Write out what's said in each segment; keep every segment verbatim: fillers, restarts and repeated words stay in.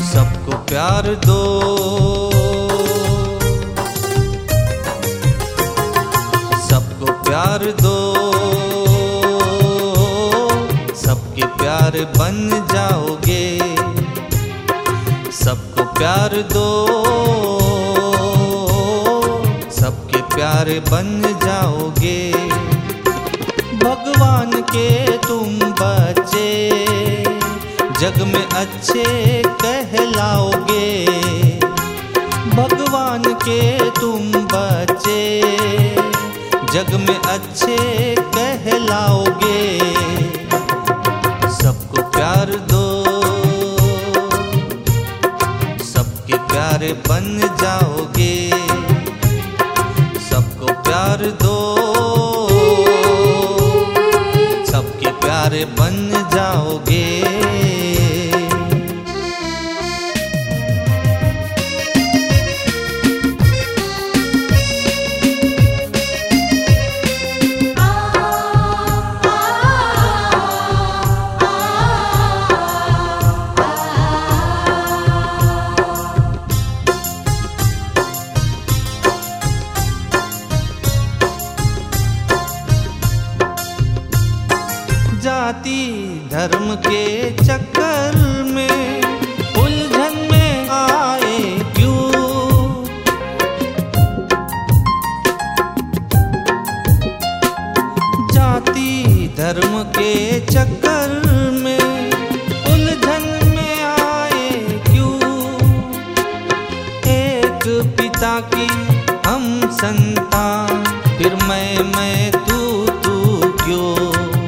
सबको प्यार दो, सबको प्यार दो, सबके प्यार बन जाओगे। सबको प्यार दो, सबके प्यारे बन जाओगे। भगवान के तुम बच्चे जग में अच्छे कहलाओगे। भगवान के तुम बच्चे जग में अच्छे कहलाओगे। सबको प्यार दो, सबके प्यारे बन जाओगे। सबको प्यार दो, सबके प्यारे बन जाओगे। जाति धर्म के चक्कर में उलझन में आए क्यों? जाति धर्म के चक्कर में उलझन में आए क्यों? एक पिता की हम संतान, फिर मैं मैं तू तू क्यों?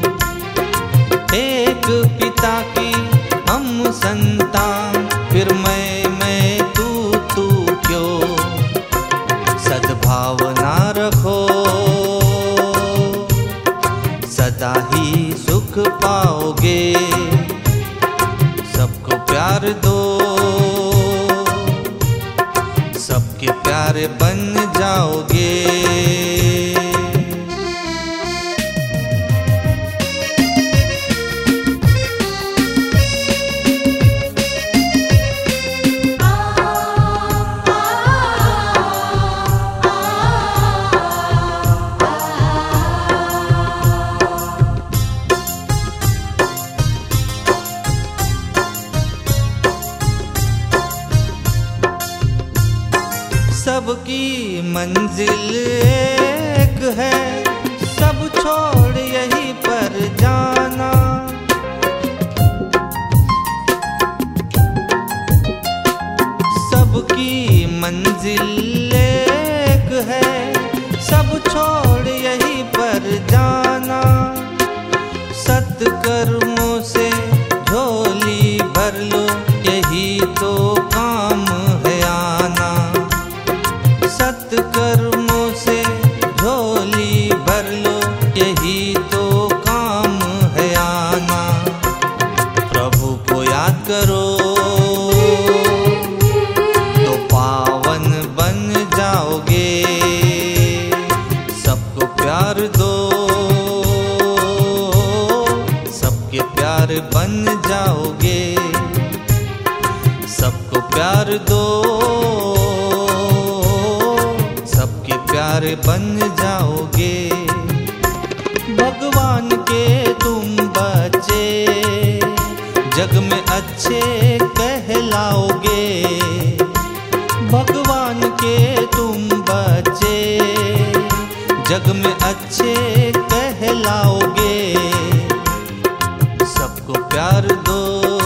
एक पिता की हम संतान, फिर मैं मैं तू तू क्यों? सद्भावना रखो, सदा ही सुख पाओगे। सबको प्यार दो, सबके प्यारे बन जाओगे। सबकी मंजिल एक है, सब छोड़ यहीं पर जाना। सबकी मंजिल एक है, सब छोड़ यहीं पर जाना। सत्कर्मों से झोली भर लो, यही तो काम है आना। सत्कर्मों से झोली भर लो, यही तो काम है आना। प्रभु को याद करो तो पावन बन जाओगे। सबको प्यार दो, सबके प्यार बन जाओगे। सबको प्यार दो, प्यारे बन जाओगे। भगवान के तुम बच्चे जग में अच्छे कहलाओगे। भगवान के तुम बच्चे जग में अच्छे कहलाओगे। सबको प्यार दो,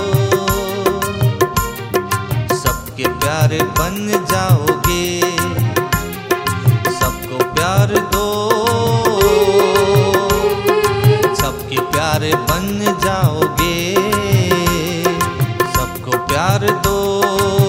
सबके प्यारे बन जाओगे। प्यार दो, सबके प्यारे बन जाओगे। सबको प्यार दो।